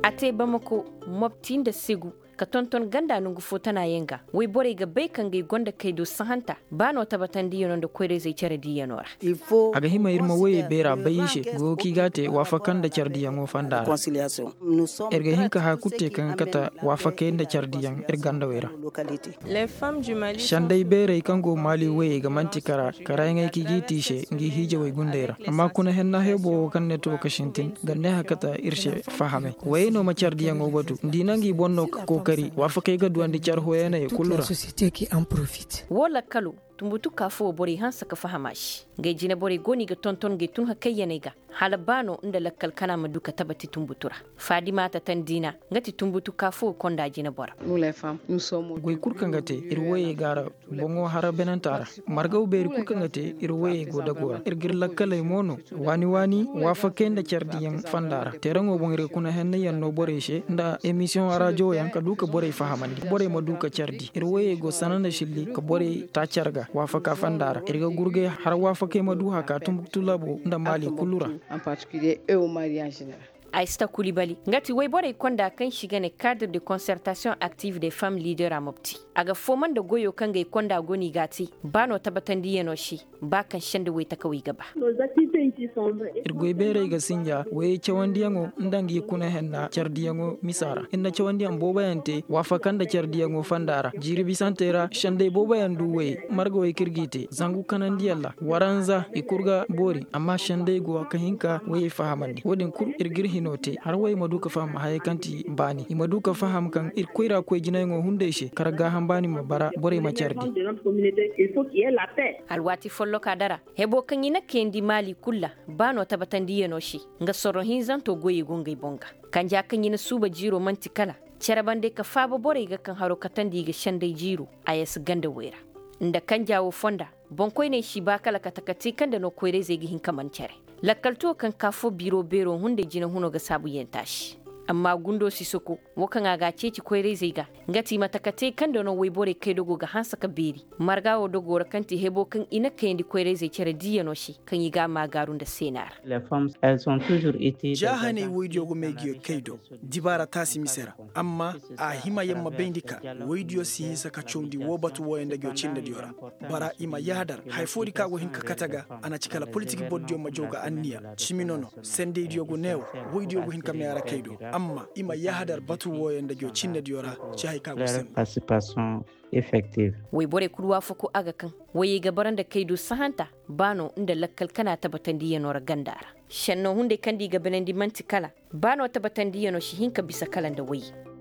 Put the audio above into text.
ate bamako moptin da segu ka tonton ganda nungu fotana yenga wai bore ga bai kan ga gonda kai do sahanta bano tabatan diyon da koire zai cire diyanora aga hima irma waye bera bayishe go kigate wafakan da chardiyan o fandara erga hinka ha kutte kan kata wafaken da chardiyan erganda wera shandai bere kango mali waye ga mantikara karayen kigi tishe ngi hije way gundera amma kuna henna hebo kan ne to kashintin ganne hakata irshe fahame waye no ma chardiyan o batu dinangi bonno kokari wafakai ga duwandi char hoyana e kullura société qui en profite wala kalu tumbutu kafo bori hansa ka fahamashi ga jina bori goni ga tonton ga tun hakayyane ga halabano inda lakkal kana maduka tabati tumbutura fadima ta tandina ngati tumbutu kafo konda jina bora goy kurkangate irwaye gara bongo harabenantara margaw beri kurkangate irwaye go dagora irgir lakkale mono wani wafaken da chardiyan fandara terango bongire kuna henne yanno boreshe nda emission radio yan ka duka bore fahamandi bore maduka chardi irwaye go sanana shilli ka bore ta charga wafaka fandara irga gurge har wafake madu haka tumbuktu labo nda mali kulura en particulier eux au mariage général. Aïsta Koulibaly ngati way bore konda kan shiga ne cadre de concertation active des femmes leaders a Mopti aga foman da goyo kan ga konda goni gati bano tabatan diyeno shi ba kan shanda way ta kawai gaba irgoy bere ga sinja way chawandiyango ndangi kuna henna chardiyango misara inna chawandiyan bobayante wafakan da chardiyango fandara jiri bisantera shande bobayandu way margo way kirgite zangu kanandiyalla waranza ikurga bori amma shande go kahinka way fahamandi wodin kur irgir note har way maduka faham haye kanti bani imaduka faham kan irkoira ko jinaygo hundeshe karaga hambani mabara bore machardi alwati follo kadara hebo kan ina kendi mali kulla bano tabatandi yenoshi nga soro hinzan to goyi gongay bonga kanja kan ina suba jiro mantikala charabande ka faba bore ga kan haro katandi ga shande jiro ayas ganda wera inda kan jawo fonda bonkoy ne shi ba kala katakati kan da no koire zai gihin kaman cere lakalto kan kafo biro bero hunde jina huno ga sabu yentashi amma gundo sisoko wakan aga ceci koire zai ga ngati matakate kan da no weibore kai dogo ga hansa ka beri margawo dogo rakanti hebo kan ina kayndi koire zai cere diyano shi kan yi ga magarun da senar les femmes elles ont toujours été jahane widio go megi kaido dibara tasi misera amma a hima yamma bendika widio si hisa ka chondi wobatu woyenda gyo cinda diora bara ima yadar haifodi kago hinka kataga ana cikala politique boddio majoga anniya chiminono sende diogo new widio go hinka meara kaido amma ima yahadar batu woyenda gyo cinda diora ci kago sem participation effective wai bore kurwa fuku aga kan waye gabaran da kaido sahanta bano inda lakkal kana tabatan diyanora gandara shanno hunde kandi gabanan di mantikala bano tabatan diyano shi hinka bisa kalan da wayi